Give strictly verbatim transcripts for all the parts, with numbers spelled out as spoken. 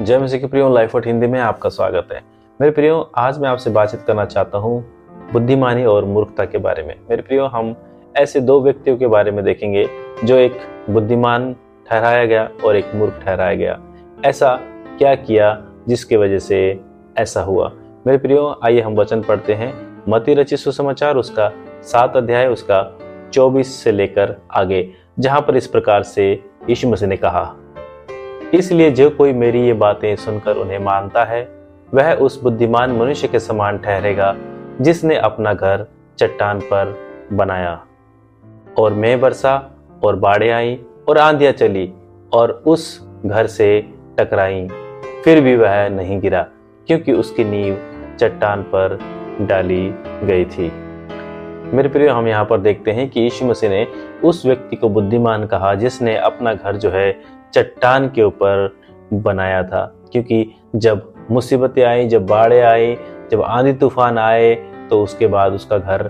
जय मसीह के प्रियो, लाइफ वर्ड हिंदी में आपका स्वागत है। मेरे प्रियो, आज मैं आपसे बातचीत करना चाहता हूँ बुद्धिमानी और मूर्खता के बारे में। मेरे प्रियो, हम ऐसे दो व्यक्तियों के बारे में देखेंगे जो एक बुद्धिमान ठहराया गया और एक मूर्ख ठहराया गया। ऐसा क्या किया जिसकी वजह से ऐसा हुआ? मेरे प्रियो, आइए हम वचन पढ़ते हैं। मत्ती रचित सुसमाचार उसका सात अध्याय उसका चौबीस से लेकर आगे, जहां पर इस प्रकार से यीशु मसीह ने कहा, इसलिए जो कोई मेरी ये बातें सुनकर उन्हें मानता है वह उस बुद्धिमान मनुष्य के समान ठहरेगा जिसने अपना घर चट्टान पर बनाया। और मैं बरसा और बाढ़ें आई और आंधियां चली और उस घर से टकराई, फिर भी वह नहीं गिरा क्योंकि उसकी नींव चट्टान पर डाली गई थी। मेरे प्रिय, हम यहाँ पर देखते हैं कि यीशु मसीह ने उस व्यक्ति को बुद्धिमान कहा जिसने अपना घर जो है चट्टान के ऊपर बनाया था, क्योंकि जब मुसीबतें आई, जब बाढ़ें आई, जब आंधी तूफान आए तो उसके बाद उसका घर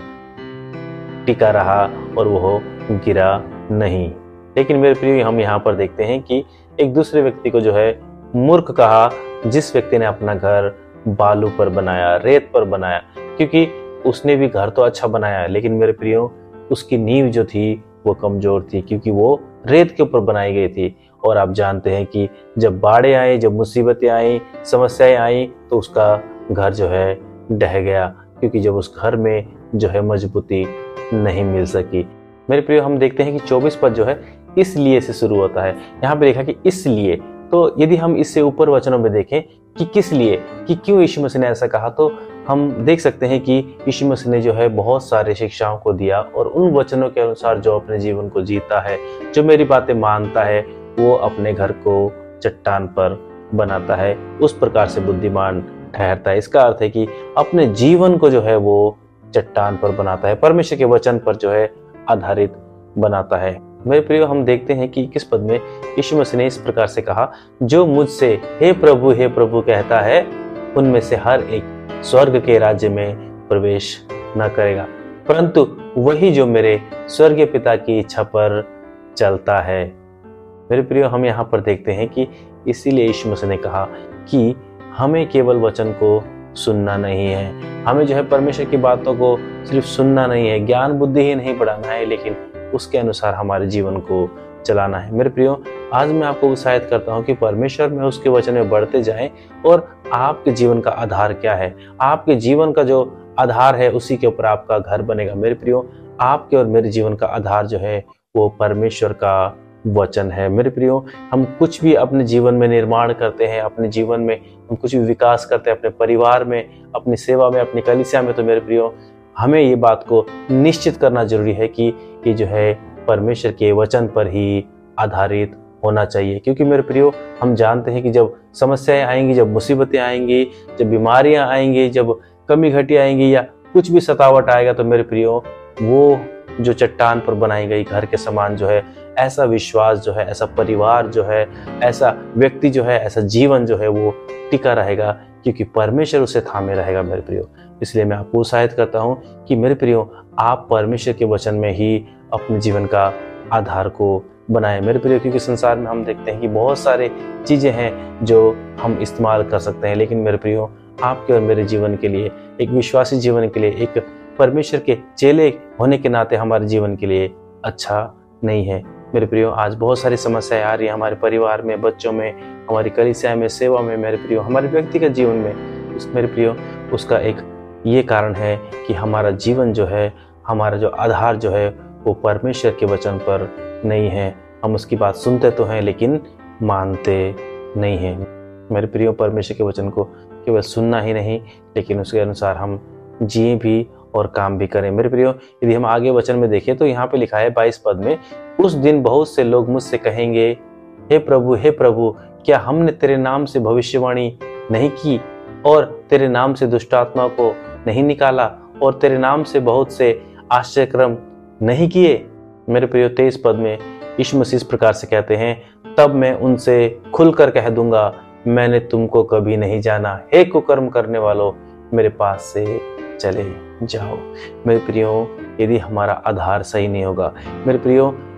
टिका रहा और वो गिरा नहीं। लेकिन मेरे प्रिय, हम यहाँ पर देखते हैं कि एक दूसरे व्यक्ति को जो है मूर्ख कहा, जिस व्यक्ति ने अपना घर बालू पर बनाया, रेत पर बनाया, क्योंकि उसने भी घर तो अच्छा बनाया, लेकिन मेरे प्रियो उसकी नींव जो थी वो कमजोर थी, क्योंकि वो रेत के ऊपर बनाई गई थी। और आप जानते हैं कि जब बाढ़ें आई, जब मुसीबतें आई, समस्याएं आई, तो उसका घर जो है ढह गया, क्योंकि जब उस घर में जो है मजबूती नहीं मिल सकी। मेरे प्रियो, हम देखते हैं कि चौबीस पद जो है इसलिए से शुरू होता है। यहाँ पे लिखा कि इसलिए, तो यदि हम इससे ऊपर वचनों में देखें कि किस लिए, कि क्यों यीशु मसीह ने ऐसा कहा, तो हम देख सकते हैं कि यीशु मसीह ने जो है बहुत सारे शिक्षाओं को दिया और उन वचनों के अनुसार जो अपने जीवन को जीता है, जो मेरी बातें मानता है, वो अपने घर को चट्टान पर बनाता है, उस प्रकार से बुद्धिमान ठहरता है। इसका अर्थ है कि अपने जीवन को जो है वो चट्टान पर बनाता है, परमेश्वर के वचन पर जो है आधारित बनाता है। मेरे प्रियो, हम देखते हैं कि किस पद में यीशु मसीह ने इस प्रकार से कहा, जो मुझसे हे प्रभु हे प्रभु कहता है उनमें से हर एक स्वर्ग के राज्य में प्रवेश न करेगा, परंतु वही जो मेरे स्वर्गीय पिता की इच्छा पर चलता है। मेरे प्रियो, हम यहाँ पर देखते हैं कि इसीलिए यीशु मसीह ने कहा कि हमें केवल वचन को सुनना नहीं है, हमें जो है परमेश्वर की बातों को सिर्फ सुनना नहीं है, ज्ञान बुद्धि ही नहीं बढ़ाना है, लेकिन उसके अनुसार हमारे जीवन को चलाना है। मेरे प्रियो, आज मैं आपको उत्साहित करता हूं कि परमेश्वर में, उसके वचन में बढ़ते जाएं। और आपके जीवन का आधार क्या है? आपके जीवन का जो आधार है उसी के ऊपर आपका घर बनेगा। मेरे प्रियो, आपके और मेरे जीवन का आधार जो है वो परमेश्वर का वचन है। मेरे प्रियो, हम कुछ भी अपने जीवन में निर्माण करते हैं, अपने जीवन में हम कुछ भी विकास करते हैं, अपने परिवार में, अपनी सेवा में, अपनी कलीसिया में, तो मेरे प्रियो हमें ये बात को निश्चित करना जरूरी है कि ये जो है परमेश्वर के वचन पर ही आधारित होना चाहिए। क्योंकि मेरे प्रियो, हम जानते हैं कि जब समस्याएं आएंगी, जब मुसीबतें आएंगी, जब बीमारियां आएंगी, जब कमी घटी आएंगी या कुछ भी सतावट आएगा, तो मेरे प्रियो वो जो चट्टान पर बनाई गई घर के समान जो है, ऐसा विश्वास जो है, ऐसा परिवार जो है, ऐसा व्यक्ति जो है, ऐसा जीवन जो है वो टिका रहेगा, क्योंकि परमेश्वर उसे थामे रहेगा। मेरे प्रियो, इसलिए मैं आपको उत्साहित करता हूं कि मेरे प्रियो, आप परमेश्वर के वचन में ही अपने जीवन का आधार को बनाएं। मेरे प्रियो, क्योंकि संसार में हम देखते हैं कि बहुत सारे चीजें हैं जो हम इस्तेमाल कर सकते हैं, लेकिन मेरे प्रियो आपके और मेरे जीवन के लिए, एक विश्वासी जीवन के लिए, एक परमेश्वर के चेले होने के नाते हमारे जीवन के लिए अच्छा नहीं है। मेरे प्रियो, आज बहुत सारी समस्याएं आ रही है हमारे परिवार में, बच्चों में, हमारी कलीसिया में, सेवा में, मेरे प्रियो हमारे व्यक्तिगत जीवन में। उस मेरे प्रियो उसका एक ये कारण है कि हमारा जीवन जो है, हमारा जो आधार जो है वो परमेश्वर के वचन पर नहीं है। हम उसकी बात सुनते तो हैं लेकिन मानते नहीं हैं। मेरे प्रियो, परमेश्वर के वचन को केवल सुनना ही नहीं, लेकिन उसके अनुसार हम जिए भी और काम भी करें। मेरे प्रियो, यदि हम आगे वचन में देखें तो यहाँ पे लिखा है बाईस पद में, उस दिन बहुत से लोग मुझसे कहेंगे, हे प्रभु हे प्रभु, क्या हमने तेरे नाम से भविष्यवाणी नहीं की और तेरे नाम से दुष्टात्मा को नहीं निकाला और तेरे नाम से बहुत से आश्चर्यक्रम नहीं किए? मेरे प्रियो, तेईस पद में यीशु मसीह इस प्रकार से कहते हैं, तब मैं उनसे खुलकर कह दूंगा, मैंने तुमको कभी नहीं जाना, हे कुकर्म करने वालों, मेरे पास से चले जाओ। मेरे प्रियो, यदि हमारा आधार सही नहीं होगा, मेरे प्रियो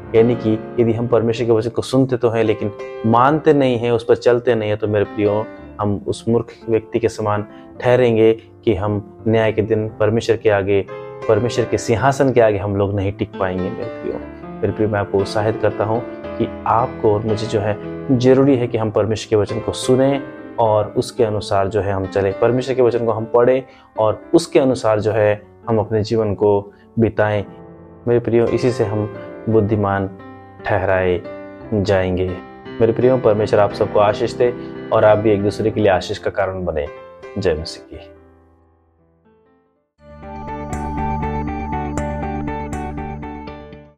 यानी कि यदि हम परमेश्वर के वचन को सुनते तो हैं लेकिन मानते नहीं हैं, उस पर चलते नहीं हैं, तो मेरे प्रियो हम उस मूर्ख व्यक्ति के समान ठहरेंगे कि हम न्याय के दिन परमेश्वर के आगे, परमेश्वर के सिंहासन के आगे हम लोग नहीं टिक पाएंगे। मेरे प्रियो मेरे प्रियो मैं आपको उत्साहित करता हूँ कि आपको और मुझे जो है जरूरी है कि हम परमेश्वर के वचन को सुने और उसके अनुसार जो है हम चले, परमेश्वर के वचन को हम पढ़ें और उसके अनुसार जो है हम अपने जीवन को बिताएं। मेरे प्रियो इसी से हम बुद्धिमान ठहराए जाएंगे। मेरे प्रियो परमेश्वर आप सबको आशीष दे और आप भी एक दूसरे के लिए आशीष का कारण बने। जय मसीह की।